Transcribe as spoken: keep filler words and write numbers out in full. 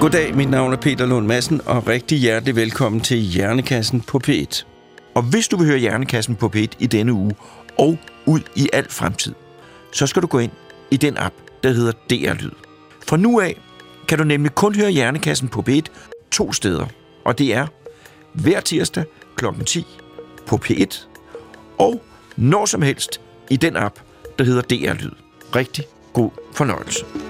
Goddag, mit navn er Peter Lund Madsen, og rigtig hjertelig velkommen til Hjernekassen på P et. Og hvis du vil høre Hjernekassen på P et i denne uge og ud i al fremtid, så skal du gå ind i den app, der hedder D R Lyd. Fra nu af kan du nemlig kun høre Hjernekassen på P et to steder, og det er hver tirsdag klokken ti på P et, og når som helst i den app, der hedder D R Lyd. Rigtig god fornøjelse.